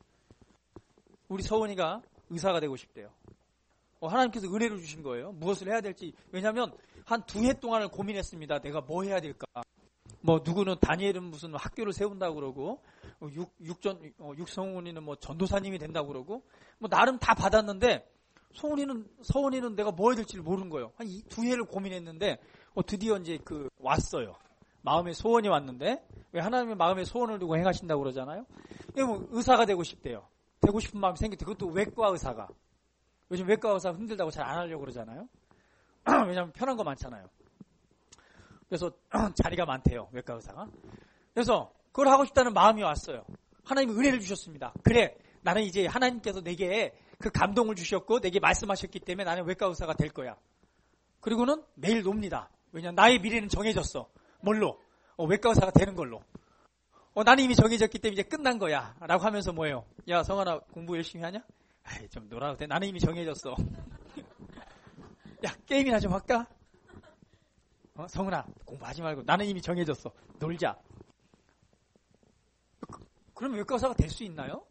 우리 서원이가 의사가 되고 싶대요. 어, 하나님께서 은혜를 주신 거예요. 무엇을 해야 될지. 왜냐하면 한 두 해 동안을 고민했습니다. 내가 뭐 해야 될까. 뭐 누구는 다니엘은 무슨 학교를 세운다고 그러고 어, 육, 육전, 어, 육성훈이는 뭐 전도사님이 된다고 그러고 뭐 나름 다 받았는데 성훈이는, 서원이는 내가 뭐 해야 될지를 모르는 거예요. 한 두 해를 고민했는데 어, 드디어 이제 그 왔어요. 마음의 소원이 왔는데 왜 하나님의 마음의 소원을 두고 행하신다고 그러잖아요. 뭐 의사가 되고 싶대요. 되고 싶은 마음이 생겼대. 그것도 외과 의사가. 요즘 외과 의사가 힘들다고 잘 안 하려고 그러잖아요. 왜냐하면 편한 거 많잖아요. 그래서 자리가 많대요. 외과 의사가. 그래서 그걸 하고 싶다는 마음이 왔어요. 하나님이 은혜를 주셨습니다. 그래, 나는 이제 하나님께서 내게 그 감동을 주셨고 내게 말씀하셨기 때문에 나는 외과 의사가 될 거야. 그리고는 매일 놉니다. 왜냐하면 나의 미래는 정해졌어. 뭘로? 어, 외과 의사가 되는 걸로. 어, 나는 이미 정해졌기 때문에 이제 끝난 거야. 라고 하면서 뭐예요? 야, 성환아, 공부 열심히 하냐? 아이, 좀 놀아도 돼. 나는 이미 정해졌어. 야, 게임이나 좀 할까? 어, 성훈아, 공부하지 말고. 나는 이미 정해졌어. 놀자. 그, 그럼 외과 의사가 될 수 있나요?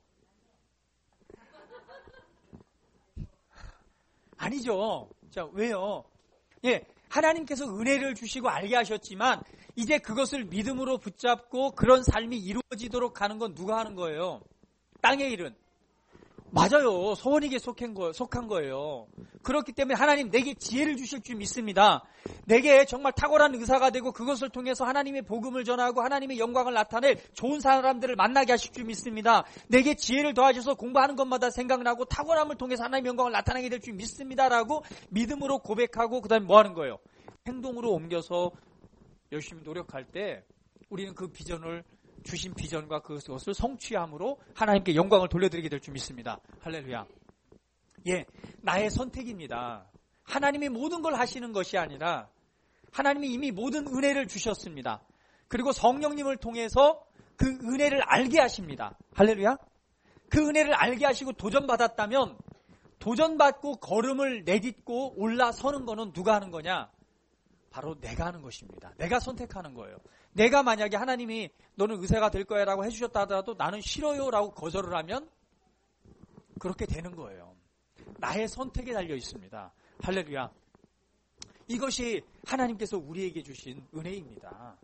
아니죠. 자, 왜요? 예, 하나님께서 은혜를 주시고 알게 하셨지만 이제 그것을 믿음으로 붙잡고 그런 삶이 이루어지도록 하는 건 누가 하는 거예요? 땅의 일은. 맞아요. 소원에게 속한, 거, 속한 거예요. 그렇기 때문에 하나님 내게 지혜를 주실 줄 믿습니다. 내게 정말 탁월한 의사가 되고 그것을 통해서 하나님의 복음을 전하고 하나님의 영광을 나타낼 좋은 사람들을 만나게 하실 줄 믿습니다. 내게 지혜를 더하셔서 공부하는 것마다 생각나고 탁월함을 통해서 하나님의 영광을 나타나게 될 줄 믿습니다라고 믿음으로 고백하고 그 다음에 뭐 하는 거예요? 행동으로 옮겨서 열심히 노력할 때 우리는 그 비전을 주신 비전과 그것을 성취함으로 하나님께 영광을 돌려드리게 될 줄 믿습니다. 할렐루야. 예, 나의 선택입니다. 하나님이 모든 걸 하시는 것이 아니라 하나님이 이미 모든 은혜를 주셨습니다. 그리고 성령님을 통해서 그 은혜를 알게 하십니다. 할렐루야. 그 은혜를 알게 하시고 도전받았다면 도전받고 걸음을 내딛고 올라서는 거는 누가 하는 거냐? 바로 내가 하는 것입니다. 내가 선택하는 거예요. 내가 만약에 하나님이 너는 의사가 될 거야 라고 해주셨다 하더라도 나는 싫어요 라고 거절을 하면 그렇게 되는 거예요. 나의 선택에 달려 있습니다. 할렐루야. 이것이 하나님께서 우리에게 주신 은혜입니다.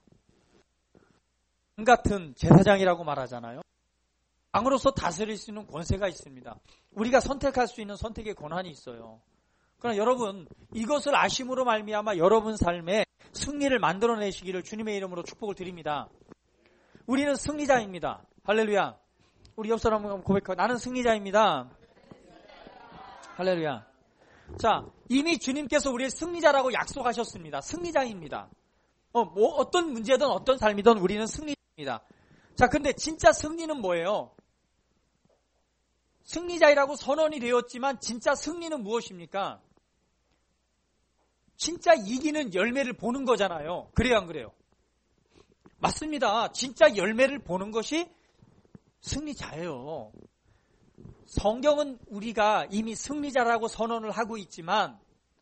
왕 같은 제사장이라고 말하잖아요. 왕으로서 다스릴 수 있는 권세가 있습니다. 우리가 선택할 수 있는 선택의 권한이 있어요. 그러나 여러분 이것을 아심으로 말미암아 여러분 삶에 승리를 만들어내시기를 주님의 이름으로 축복을 드립니다. 우리는 승리자입니다. 할렐루야. 우리 옆 사람 한번 고백하고 나는 승리자입니다. 할렐루야. 자, 이미 주님께서 우리의 승리자라고 약속하셨습니다. 승리자입니다. 어, 뭐 어떤 문제든 어떤 삶이든 우리는 승리자입니다. 자, 근데 진짜 승리는 뭐예요? 승리자이라고 선언이 되었지만 진짜 승리는 무엇입니까? 진짜 이기는 열매를 보는 거잖아요. 그래요, 안 그래요? 맞습니다. 진짜 열매를 보는 것이 승리자예요. 성경은 우리가 이미 승리자라고 선언을 하고 있지만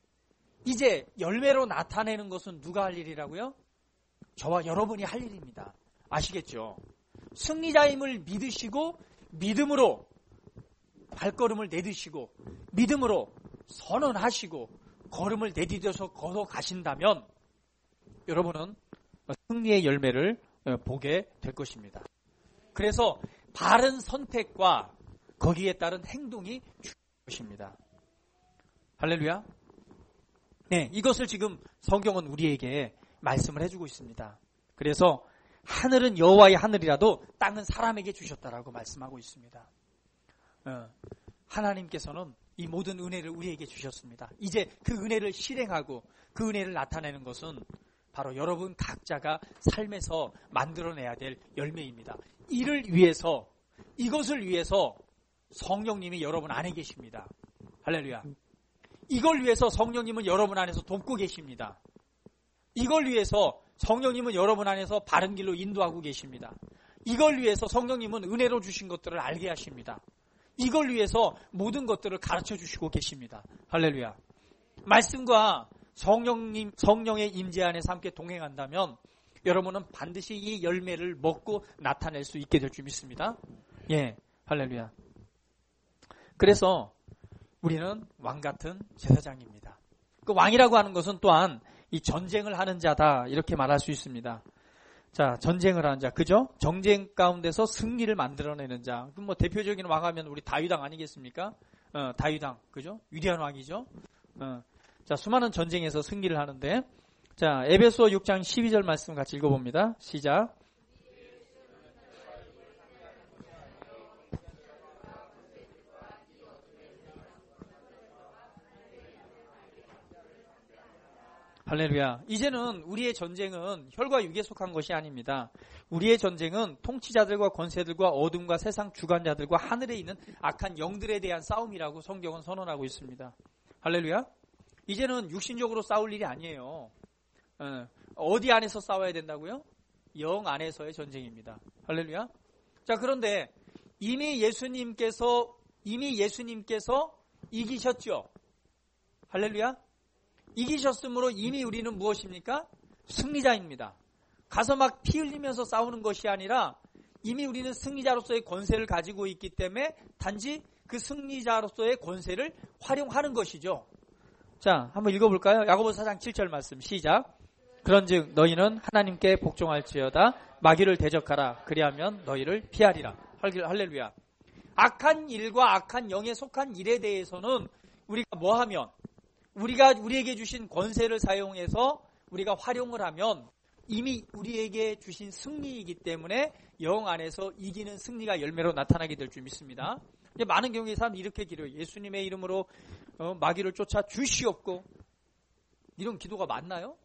이제 열매로 나타내는 것은 누가 할 일이라고요? 저와 여러분이 할 일입니다. 아시겠죠? 승리자임을 믿으시고 믿음으로 발걸음을 내딛으시고 믿음으로 선언하시고 걸음을 내딛어서 걸어가신다면 여러분은 승리의 열매를 보게 될 것입니다. 그래서 바른 선택과 거기에 따른 행동이 중요한 것입니다. 할렐루야. 네, 이것을 지금 성경은 우리에게 말씀을 해주고 있습니다. 그래서 하늘은 여호와의 하늘이라도 땅은 사람에게 주셨다라고 말씀하고 있습니다. 어, 하나님께서는 이 모든 은혜를 우리에게 주셨습니다. 이제 그 은혜를 실행하고 그 은혜를 나타내는 것은 바로 여러분 각자가 삶에서 만들어내야 될 열매입니다. 이를 위해서, 이것을 위해서 성령님이 여러분 안에 계십니다. 할렐루야. 이걸 위해서 성령님은 여러분 안에서 돕고 계십니다. 이걸 위해서 성령님은 여러분 안에서 바른 길로 인도하고 계십니다. 이걸 위해서 성령님은 은혜로 주신 것들을 알게 하십니다. 이걸 위해서 모든 것들을 가르쳐 주시고 계십니다. 할렐루야. 말씀과 성령님, 성령의 임재 안에서 함께 동행한다면 여러분은 반드시 이 열매를 먹고 나타낼 수 있게 될 줄 믿습니다. 예, 할렐루야. 그래서 우리는 왕 같은 제사장입니다. 그 왕이라고 하는 것은 또한 이 전쟁을 하는 자다 이렇게 말할 수 있습니다. 자, 전쟁을 하는 자, 그죠? 정쟁 가운데서 승리를 만들어내는 자. 그럼 뭐 대표적인 왕하면 우리 다윗왕 아니겠습니까? 어, 다윗왕, 그죠? 위대한 왕이죠. 어, 자, 수많은 전쟁에서 승리를 하는데, 자, 에베소 육 장 십이 절 말씀 같이 읽어봅니다. 시작. 할렐루야. 이제는 우리의 전쟁은 혈과 육에 속한 것이 아닙니다. 우리의 전쟁은 통치자들과 권세들과 어둠과 세상 주관자들과 하늘에 있는 악한 영들에 대한 싸움이라고 성경은 선언하고 있습니다. 할렐루야. 이제는 육신적으로 싸울 일이 아니에요. 어디 안에서 싸워야 된다고요? 영 안에서의 전쟁입니다. 할렐루야. 자, 그런데 이미 예수님께서 이미 예수님께서 이기셨죠. 할렐루야. 이기셨으므로 이미 우리는 무엇입니까? 승리자입니다. 가서 막 피 흘리면서 싸우는 것이 아니라 이미 우리는 승리자로서의 권세를 가지고 있기 때문에 단지 그 승리자로서의 권세를 활용하는 것이죠. 자, 한번 읽어볼까요? 야고보 사 장 칠 절 말씀 시작. 그런즉 너희는 하나님께 복종할지어다 마귀를 대적하라. 그리하면 너희를 피하리라. 할렐루야. 악한 일과 악한 영에 속한 일에 대해서는 우리가 뭐 하면, 우리가 우리에게 주신 권세를 사용해서 우리가 활용을 하면 이미 우리에게 주신 승리이기 때문에 영 안에서 이기는 승리가 열매로 나타나게 될 줄 믿습니다. 많은 경우에 사람들이 이렇게 기도해요. 예수님의 이름으로 어, 마귀를 쫓아 주시옵고. 이런 기도가 맞나요?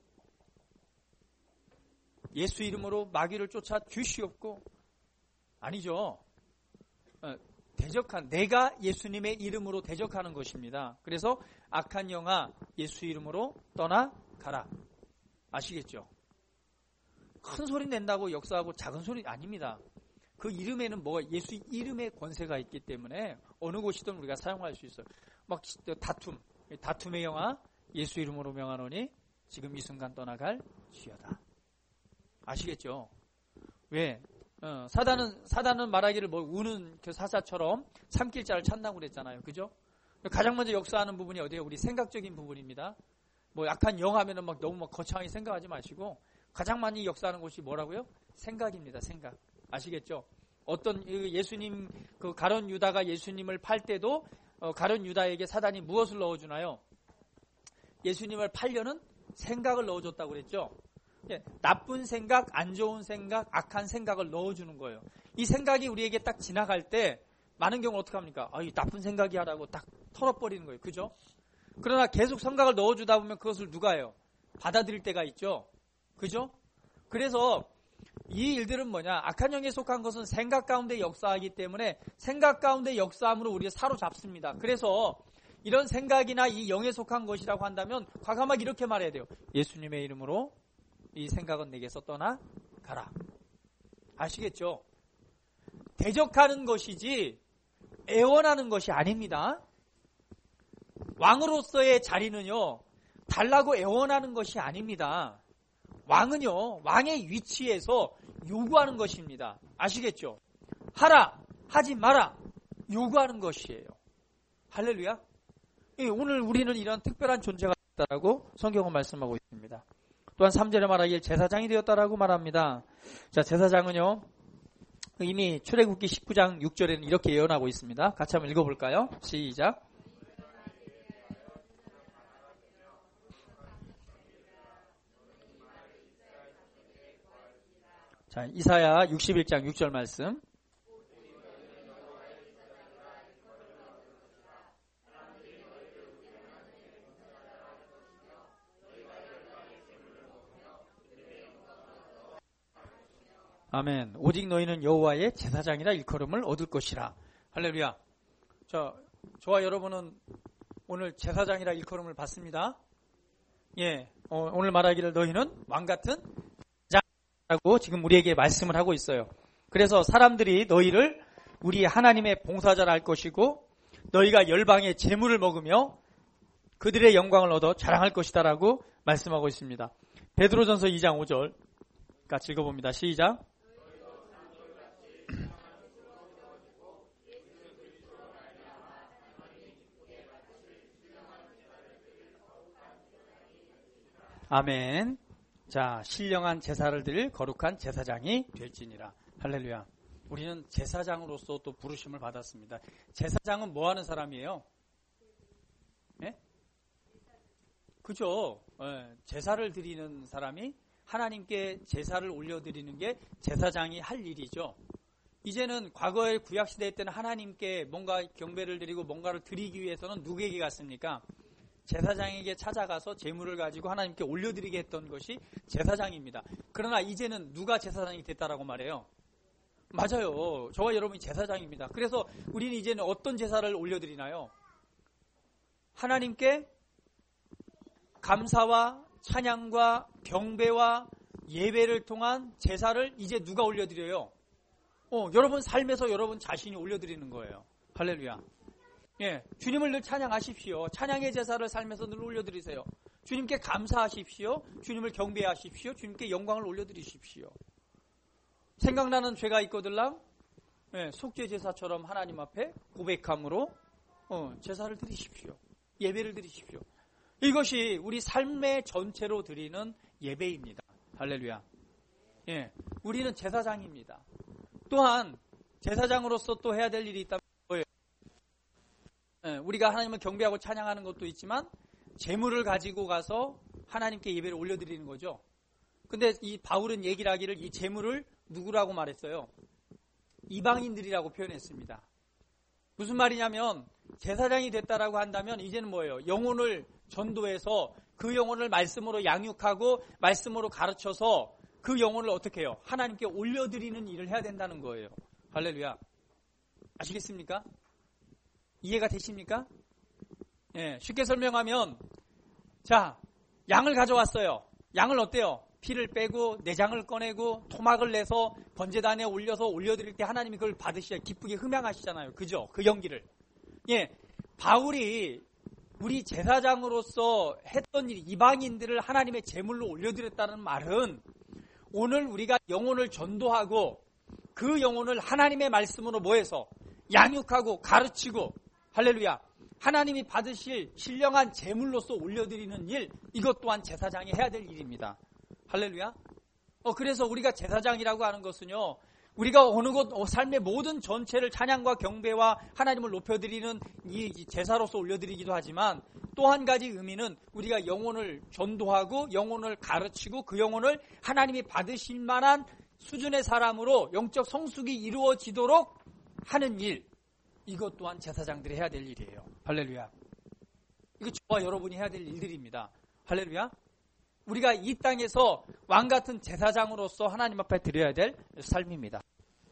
예수 이름으로 마귀를 쫓아 주시옵고. 아니죠. 어, 대적한, 내가 예수님의 이름으로 대적하는 것입니다. 그래서 악한 영아 예수 이름으로 떠나가라. 아시겠죠? 큰 소리 낸다고 역사하고 작은 소리 아닙니다. 그 이름에는 뭐가 예수 이름의 권세가 있기 때문에 어느 곳이든 우리가 사용할 수 있어요. 막 다툼, 다툼의 영아 예수 이름으로 명하노니 지금 이 순간 떠나갈 지어다. 아시겠죠? 왜? 어, 사단은 사단은 말하기를 뭐 우는 그 사자처럼 삼킬 자를 찾는다고 그랬잖아요. 그죠? 가장 먼저 역사하는 부분이 어디예요? 우리 생각적인 부분입니다. 뭐 약한 영하면은 막 너무 막 거창하게 생각하지 마시고 가장 많이 역사하는 곳이 뭐라고요? 생각입니다. 생각. 아시겠죠? 어떤 예수님 그 가룟 유다가 예수님을 팔 때도 어, 가룟 유다에게 사단이 무엇을 넣어주나요? 예수님을 팔려는 생각을 넣어줬다고 그랬죠. 예, 나쁜 생각, 안 좋은 생각, 악한 생각을 넣어주는 거예요. 이 생각이 우리에게 딱 지나갈 때 많은 경우 어떻게 합니까? 아, 이 나쁜 생각이 하라고 딱 털어버리는 거예요. 그죠? 그러나 계속 생각을 넣어주다 보면 그것을 누가 해요? 받아들일 때가 있죠. 그죠? 그래서 이 일들은 뭐냐? 악한 영에 속한 것은 생각 가운데 역사하기 때문에 생각 가운데 역사함으로 우리가 사로잡습니다. 그래서 이런 생각이나 이 영에 속한 것이라고 한다면 과감하게 이렇게 말해야 돼요. 예수님의 이름으로 이 생각은 내게서 떠나가라. 아시겠죠? 대적하는 것이지 애원하는 것이 아닙니다. 왕으로서의 자리는요, 달라고 애원하는 것이 아닙니다. 왕은요, 왕의 위치에서 요구하는 것입니다. 아시겠죠? 하라, 하지 마라, 요구하는 것이에요. 할렐루야. 오늘 우리는 이런 특별한 존재가 있다라고 성경은 말씀하고 있습니다. 또한 삼 절에 말하기를 제사장이 되었다라고 말합니다. 자, 제사장은요, 이미 출애굽기 십구 장 육 절에는 이렇게 예언하고 있습니다. 같이 한번 읽어볼까요? 시작. 자, 이사야 육십일 장 육 절 말씀. 아멘. 오직 너희는 여호와의 제사장이라 일컬음을 얻을 것이라. 할렐루야. 자, 저와 여러분은 오늘 제사장이라 일컬음을 받습니다. 예, 어, 오늘 말하기를 너희는 왕 같은 제사장이라고 지금 우리에게 말씀을 하고 있어요. 그래서 사람들이 너희를 우리 하나님의 봉사자라 할 것이고 너희가 열방의 재물을 먹으며 그들의 영광을 얻어 자랑할 것이다라고 말씀하고 있습니다. 베드로전서 이 장 오 절 같이 읽어봅니다. 시작. 아멘. 자, 신령한 제사를 드릴 거룩한 제사장이 될지니라. 할렐루야. 우리는 제사장으로서 또 부르심을 받았습니다. 제사장은 뭐 하는 사람이에요? 예? 그죠? 예, 제사를 드리는 사람이 하나님께 제사를 올려드리는 게 제사장이 할 일이죠. 이제는 과거의 구약시대 때는 하나님께 뭔가 경배를 드리고 뭔가를 드리기 위해서는 누구에게 갔습니까? 제사장에게 찾아가서 제물을 가지고 하나님께 올려드리게 했던 것이 제사장입니다. 그러나 이제는 누가 제사장이 됐다라고 말해요? 맞아요. 저와 여러분이 제사장입니다. 그래서 우리는 이제는 어떤 제사를 올려드리나요? 하나님께 감사와 찬양과 경배와 예배를 통한 제사를 이제 누가 올려드려요? 어, 여러분 삶에서 여러분 자신이 올려드리는 거예요. 할렐루야. 예, 주님을 늘 찬양하십시오. 찬양의 제사를 삶에서 늘 올려드리세요. 주님께 감사하십시오. 주님을 경배하십시오. 주님께 영광을 올려드리십시오. 생각나는 죄가 있거들랑 예, 속죄 제사처럼 하나님 앞에 고백함으로 어, 제사를 드리십시오. 예배를 드리십시오. 이것이 우리 삶의 전체로 드리는 예배입니다. 할렐루야. 예, 우리는 제사장입니다. 또한 제사장으로서 또 해야 될 일이 있다면 뭐예요? 예, 우리가 하나님을 경배하고 찬양하는 것도 있지만 제물을 가지고 가서 하나님께 예배를 올려드리는 거죠. 근데 이 바울은 얘기를 하기를 이 제물을 누구라고 말했어요? 이방인들이라고 표현했습니다. 무슨 말이냐면 제사장이 됐다라고 한다면 이제는 뭐예요? 영혼을 전도해서 그 영혼을 말씀으로 양육하고 말씀으로 가르쳐서 그 영혼을 어떻게 해요? 하나님께 올려드리는 일을 해야 된다는 거예요. 할렐루야. 아시겠습니까? 이해가 되십니까? 예, 쉽게 설명하면 자, 양을 가져왔어요. 양을 어때요? 피를 빼고 내장을 꺼내고 토막을 내서 번제단에 올려서 올려드릴 때 하나님이 그걸 받으시야 기쁘게 흠양하시잖아요. 그죠? 그 연기를. 예, 바울이 우리 제사장으로서 했던 일, 이방인들을 하나님의 제물로 올려드렸다는 말은 오늘 우리가 영혼을 전도하고 그 영혼을 하나님의 말씀으로 뭐해서 양육하고 가르치고 할렐루야. 하나님이 받으실 신령한 제물로서 올려드리는 일, 이것 또한 제사장이 해야 될 일입니다. 할렐루야. 어, 그래서 우리가 제사장이라고 하는 것은요, 우리가 어느 곳, 어, 삶의 모든 전체를 찬양과 경배와 하나님을 높여드리는 이 제사로서 올려드리기도 하지만 또 한 가지 의미는 우리가 영혼을 전도하고 영혼을 가르치고 그 영혼을 하나님이 받으실 만한 수준의 사람으로 영적 성숙이 이루어지도록 하는 일, 이것 또한 제사장들이 해야 될 일이에요. 할렐루야. 이거 저와 여러분이 해야 될 일들입니다. 할렐루야. 우리가 이 땅에서 왕같은 제사장으로서 하나님 앞에 드려야 될 삶입니다.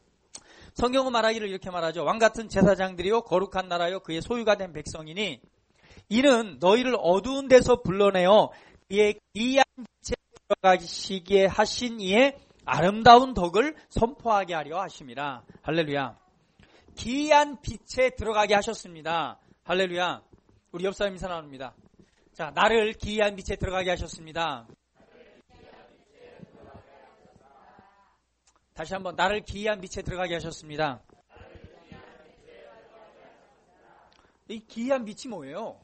성경은 말하기를 이렇게 말하죠. 왕같은 제사장들이요 거룩한 나라요 그의 소유가 된 백성이니 이는 너희를 어두운 데서 불러내어 그의 기이한 빛에 들어가시기에 하신 이의 아름다운 덕을 선포하게 하려 하심이라. 할렐루야. 기이한 빛에 들어가게 하셨습니다. 할렐루야. 우리 옆 사람 인사 나눕니다. 자, 나를 기이한 빛에 들어가게 하셨습니다. 다시 한번 나를 기이한 빛에 들어가게 하셨습니다. 이 기이한 빛이 뭐예요?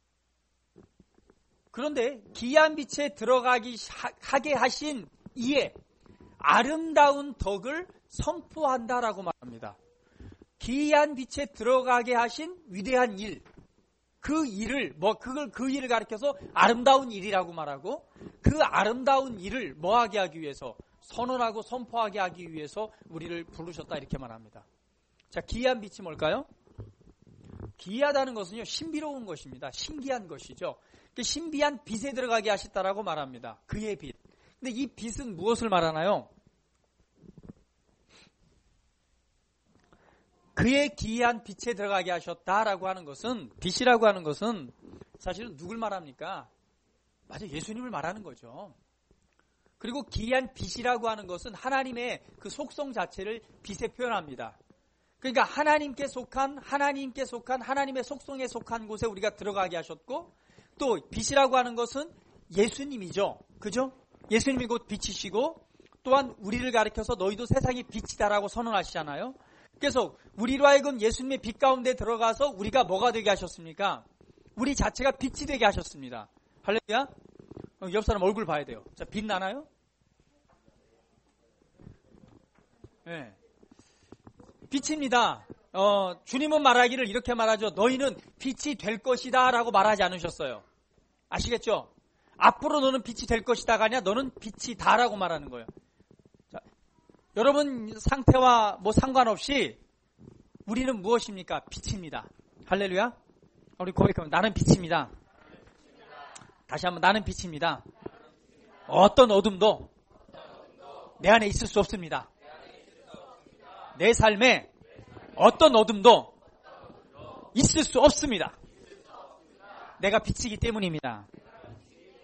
그런데 기이한 빛에 들어가기 하게 하신 이의 아름다운 덕을 선포한다라고 말합니다. 기이한 빛에 들어가게 하신 위대한 일, 그 일을 뭐 그걸 그 일을 가리켜서 아름다운 일이라고 말하고 그 아름다운 일을 뭐하게 하기 위해서 선언하고 선포하게 하기 위해서 우리를 부르셨다 이렇게 말합니다. 자, 기이한 빛이 뭘까요? 기이하다는 것은요 신비로운 것입니다. 신기한 것이죠. 신비한 빛에 들어가게 하셨다라고 말합니다. 그의 빛. 근데 이 빛은 무엇을 말하나요? 그의 기이한 빛에 들어가게 하셨다라고 하는 것은, 빛이라고 하는 것은 사실은 누굴 말합니까? 맞아, 예수님을 말하는 거죠. 그리고 기이한 빛이라고 하는 것은 하나님의 그 속성 자체를 빛에 표현합니다. 그러니까 하나님께 속한, 하나님께 속한, 하나님의 속성에 속한 곳에 우리가 들어가게 하셨고, 또 빛이라고 하는 것은 예수님이죠. 그죠? 예수님이 곧 빛이시고, 또한 우리를 가리켜서 너희도 세상의 빛이다라고 선언하시잖아요. 그래서 우리로 하여금 예수님의 빛 가운데 들어가서 우리가 뭐가 되게 하셨습니까? 우리 자체가 빛이 되게 하셨습니다. 할렐루야. 옆 사람 얼굴 봐야 돼요. 자, 빛 나나요? 네. 빛입니다. 어, 주님은 말하기를 이렇게 말하죠. 너희는 빛이 될 것이다 라고 말하지 않으셨어요. 아시겠죠? 앞으로 너는 빛이 될 것이다가 아니라 너는 빛이다 라고 말하는 거예요. 자, 여러분 상태와 뭐 상관없이 우리는 무엇입니까? 빛입니다. 할렐루야. 우리 고백하면 나는 빛입니다. 다시 한번 나는 빛입니다. 어떤 어둠도 내 안에 있을 수 없습니다. 내 삶에 어떤 어둠도 있을 수 없습니다. 내가 빛이기 때문입니다.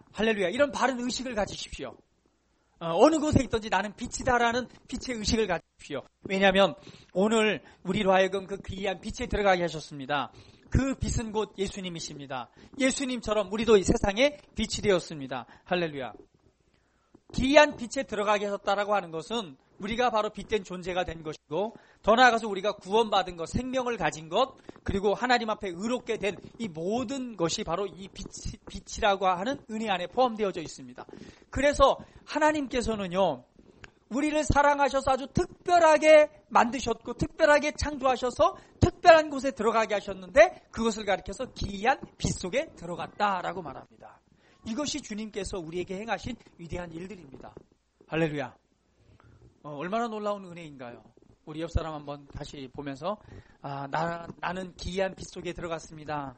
할렐루야. 이런 바른 의식을 가지십시오. 어, 어느 곳에 있든지 나는 빛이다라는 빛의 의식을 가지십시오. 왜냐하면 오늘 우리로 하여금 그 귀한 빛에 들어가게 하셨습니다. 그 빛은 곧 예수님이십니다. 예수님처럼 우리도 이 세상에 빛이 되었습니다. 할렐루야. 귀한 빛에 들어가게 하셨다라고 하는 것은 우리가 바로 빛된 존재가 된 것이고, 더 나아가서 우리가 구원받은 것, 생명을 가진 것, 그리고 하나님 앞에 의롭게 된 이 모든 것이 바로 이 빛, 빛이라고 하는 은혜 안에 포함되어져 있습니다. 그래서 하나님께서는요, 우리를 사랑하셔서 아주 특별하게 만드셨고 특별하게 창조하셔서 특별한 곳에 들어가게 하셨는데, 그것을 가리켜서 기이한 빛 속에 들어갔다라고 말합니다. 이것이 주님께서 우리에게 행하신 위대한 일들입니다. 할렐루야. 어, 얼마나 놀라운 은혜인가요? 우리 옆 사람 한번 다시 보면서, 아, 나, 나는 기이한 빛 속에 들어갔습니다.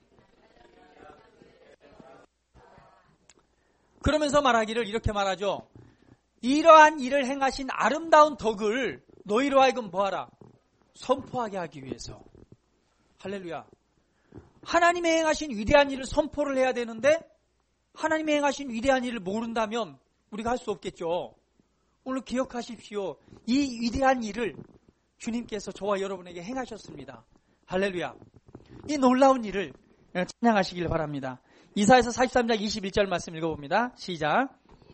그러면서 말하기를 이렇게 말하죠. 이러한 일을 행하신 아름다운 덕을 너희로 하여금 뭐하라? 선포하게 하기 위해서. 할렐루야. 하나님의 행하신 위대한 일을 선포를 해야 되는데, 하나님의 행하신 위대한 일을 모른다면 우리가 할 수 없겠죠. 오늘 기억하십시오. 이 위대한 일을 주님께서 저와 여러분에게 행하셨습니다. 할렐루야. 이 놀라운 일을 찬양하시길 바랍니다. 이사야서 사십삼 장 이십일 절 말씀 읽어봅니다. 시작.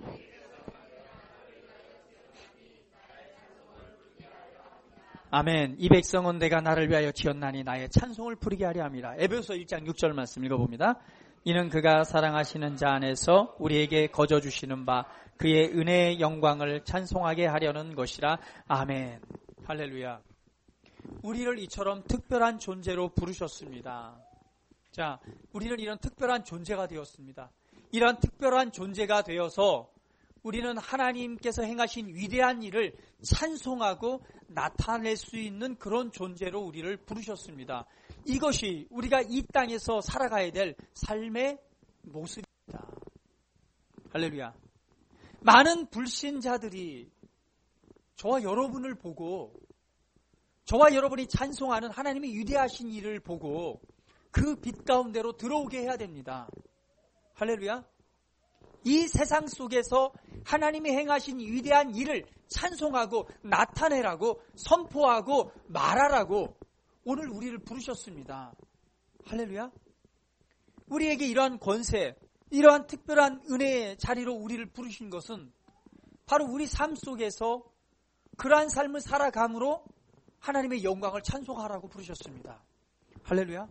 아멘. 이 백성은 내가 나를 위하여 지었나니 나의 찬송을 부르게 하려 함이라. 에베소서 일 장 육 절 말씀 읽어봅니다. 이는 그가 사랑하시는 자 안에서 우리에게 거저 주시는 바 그의 은혜의 영광을 찬송하게 하려는 것이라. 아멘. 할렐루야. 우리를 이처럼 특별한 존재로 부르셨습니다. 자, 우리는 이런 특별한 존재가 되었습니다. 이런 특별한 존재가 되어서 우리는 하나님께서 행하신 위대한 일을 찬송하고 나타낼 수 있는 그런 존재로 우리를 부르셨습니다. 이것이 우리가 이 땅에서 살아가야 될 삶의 모습입니다. 할렐루야. 많은 불신자들이 저와 여러분을 보고, 저와 여러분이 찬송하는 하나님의 위대하신 일을 보고 그 빛 가운데로 들어오게 해야 됩니다. 할렐루야. 이 세상 속에서 하나님이 행하신 위대한 일을 찬송하고 나타내라고, 선포하고 말하라고 오늘 우리를 부르셨습니다. 할렐루야. 우리에게 이러한 권세, 이러한 특별한 은혜의 자리로 우리를 부르신 것은 바로 우리 삶 속에서 그러한 삶을 살아감으로 하나님의 영광을 찬송하라고 부르셨습니다. 할렐루야.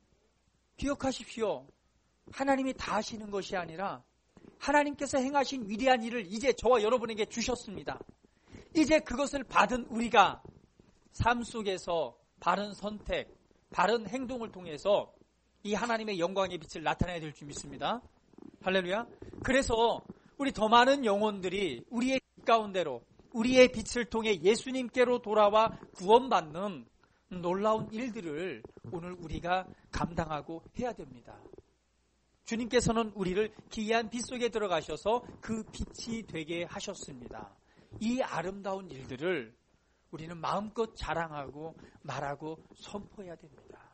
기억하십시오. 하나님이 다 하시는 것이 아니라 하나님께서 행하신 위대한 일을 이제 저와 여러분에게 주셨습니다. 이제 그것을 받은 우리가 삶 속에서 바른 선택, 바른 행동을 통해서 이 하나님의 영광의 빛을 나타내야 될 줄 믿습니다. 할렐루야. 그래서 우리 더 많은 영혼들이 우리의 빛 가운데로, 우리의 빛을 통해 예수님께로 돌아와 구원받는 놀라운 일들을 오늘 우리가 감당하고 해야 됩니다. 주님께서는 우리를 기이한 빛 속에 들어가셔서 그 빛이 되게 하셨습니다. 이 아름다운 일들을 우리는 마음껏 자랑하고 말하고 선포해야 됩니다.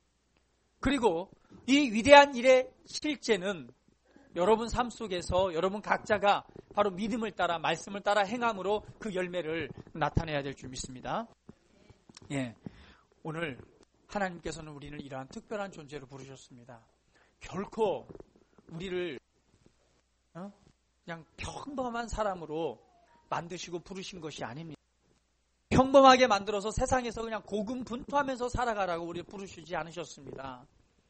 그리고 이 위대한 일의 실제는 여러분 삶 속에서 여러분 각자가 바로 믿음을 따라, 말씀을 따라 행함으로 그 열매를 나타내야 될 줄 믿습니다. 예, 오늘 하나님께서는 우리를 이러한 특별한 존재로 부르셨습니다. 결코 우리를 어? 그냥 평범한 사람으로 만드시고 부르신 것이 아닙니다. 평범하게 만들어서 세상에서 그냥 고군분투하면서 살아가라고 우리를 부르시지 않으셨습니다.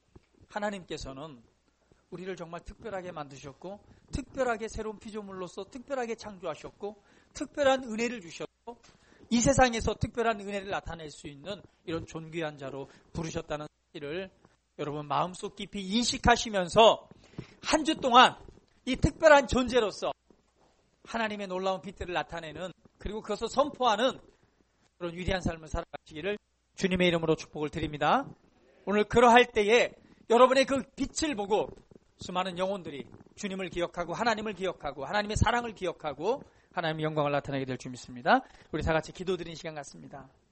하나님께서는 우리를 정말 특별하게 만드셨고, 특별하게 새로운 피조물로서 특별하게 창조하셨고, 특별한 은혜를 주셨고, 이 세상에서 특별한 은혜를 나타낼 수 있는 이런 존귀한 자로 부르셨다는 사실을 여러분 마음속 깊이 인식하시면서 한 주 동안 이 특별한 존재로서 하나님의 놀라운 빛들을 나타내는, 그리고 그것을 선포하는 그런 위대한 삶을 살아가시기를 주님의 이름으로 축복을 드립니다. 오늘 그러할 때에 여러분의 그 빛을 보고 수많은 영혼들이 주님을 기억하고 하나님을 기억하고 하나님의 사랑을 기억하고 하나님의 영광을 나타내게 될 줄 믿습니다. 우리 다 같이 기도드리는 시간 같습니다.